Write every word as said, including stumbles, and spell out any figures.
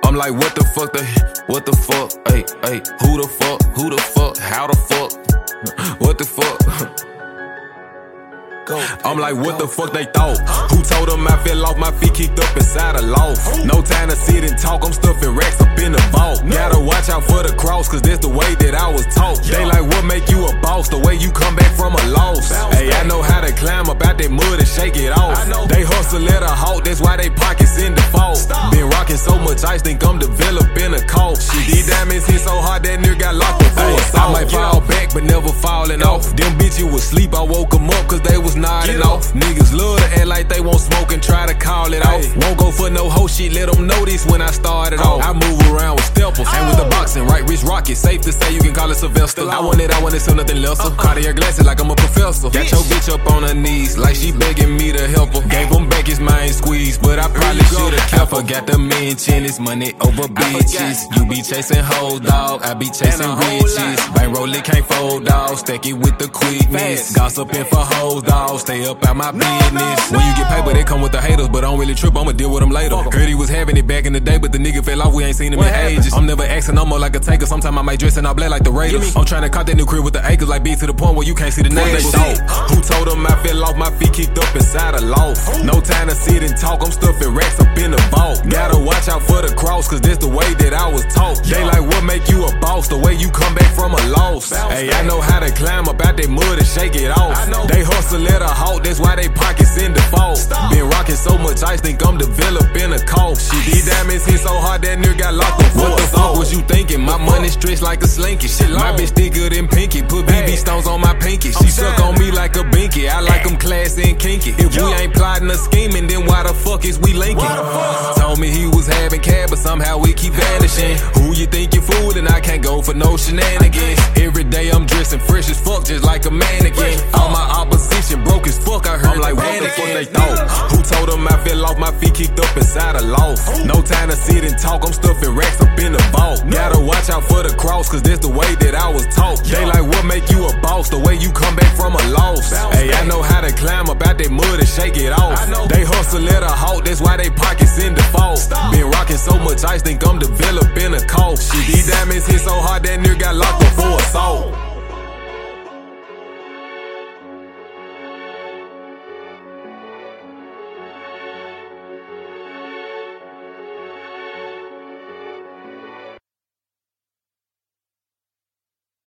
I'm like, what the fuck, they, what the fuck, hey, hey, who the fuck, who the fuck, how the fuck, what the fuck? I'm like, what the fuck they thought? Who told them I fell off my feet, kicked up inside a loft? No time to sit and talk, I'm stuffing racks up in the vault. Gotta watch out for the cross, cause that's the way that I was taught. They like, what make you a boss? The way you come back from a loss. Hey, I know how to climb up out that mud and shake it off. They hustle at a halt, that's why they pockets in default. Been rocking so much ice, think I'm developing a cough. These diamonds hit so hard, that nigga got locked up for assault. I might fall back, but never falling off. Them bitches was sleep, I woke them up, cause they was nodding off. Niggas love to act like they won't smoke and try to call it off. Won't go for no hoe shit, let them know this when I started off. I move around with steppers, and with the boxing, right wrist rocket. Safe to say you can call it Sylvester. I want it, I want it, so nothing lesser. Cartier glasses like I'm a professor. Got your bitch up on her knees, like she begging me to help her. Gave him back his mind squeeze, but I probably should've kept her. Got the mention, it's money over bitches. You be chasing hoes, dog, I be chasing riches. Bankroll it can't fold, dog, stack it with the quickness. Gossiping for hoes, dog, stay up out my business. When you get paid, but they come with the haters, but I don't really trip, I'ma deal with them later. Heard he was having it back in the day, but the nigga fell off, we ain't seen him in ages. I'm never asking, I'm more like a taker. Sometimes I might dress and I black like the Raiders. I'm trying to caught that new crib with the acres, like B to the point where you can't see the neighbors. Who told them I fell off my feet, kicked up inside a loft? No time to sit and talk, I'm stuffing racks up in the vault. Gotta watch out for the cross, cause that's the way that I was taught. They like, what make you a boss? The way you come back from a loss. Hey, I know how to climb up out that mud and shake it off. They hustle at a halt, that's why they pockets in default. Been rocking so much ice, think I'm developing a cough. Shit, these diamonds hit so hard, that nigga got locked up. What the fuck was you thinking? My money stretched like a slinky. Shit, my bitch thicker than Pinky. Put B B stones on my pinky. She suck on me like a binky. I like them classy and kinky. If we ain't plotting or scheming, then why the fuck is we linking? Told me he was having cab, but somehow we keep vanishing. Who you think you fooling? I can't go for no shenanigans. Every day I'm dressing fresh as fuck, just like a mannequin. All my opposition broke as fuck, I heard. I'm like, what the fuck they thought? Who told them I fell off my feet, kicked up inside a loft? No time to sit and talk, I'm stuffing racks up in the vault. Gotta watch out for the cross, cause that's the way that I was taught. They like, what make you a boss? The way you come back from a loss. Hey, I know how to climb up out that mud and shake it off. They hustle at a halt, that's why they pockets in default. Been rocking so much ice, think I'm developing a cough. Shit, these diamonds hit so hard, that nigga got locked up for assault.